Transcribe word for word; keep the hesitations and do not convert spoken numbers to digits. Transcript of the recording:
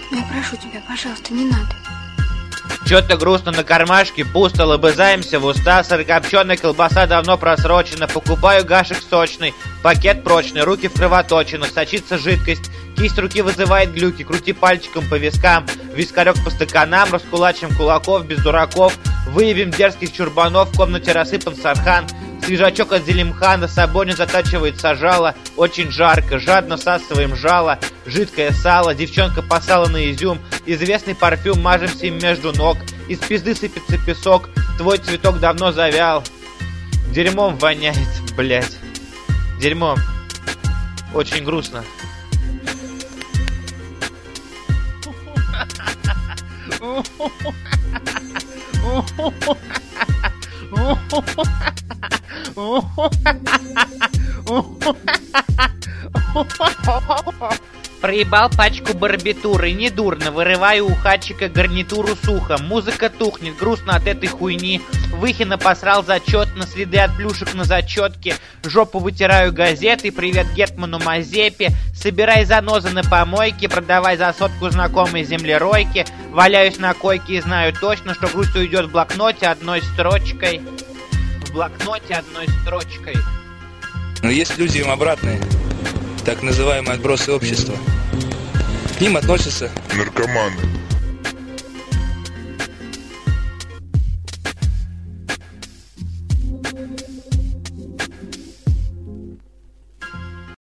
Ну, я прошу тебя, пожалуйста, не надо. Чё-то грустно на кармашке, пусто, лобызаемся в уста. Сырокопченая колбаса давно просрочена. Покупаю гашек сочный, пакет прочный, руки в кровоточинах, сочится жидкость. Кисть руки вызывает глюки, крути пальчиком по вискам. Вискарек по стаканам, раскулачим кулаков без дураков. Выявим дерзких чурбанов, в комнате рассыпан сархан. Свежачок от Зелимхана, Сабонин затачивает сажало. Очень жарко, жадно всасываем жало. Жидкое сало, девчонка посала на изюм. Известный парфюм, мажемся им между ног. Из пизды сыпется песок, твой цветок давно завял. Дерьмом воняет, блять. Дерьмом. Очень грустно. Проебал пачку барбитуры, недурно. Вырываю у хатчика гарнитуру сухо. Музыка тухнет, грустно от этой хуйни. Выхина посрал зачетно, следы от плюшек на зачетке. Жопу вытираю газеты, привет Гетману Мазепе. Собирай занозы на помойке, продавай за сотку знакомой землеройке. Валяюсь на койке и знаю точно, что грусть уйдет в блокноте одной строчкой. В блокноте одной строчкой. Но есть люди им обратные, так называемые отбросы общества. К ним относятся наркоманы,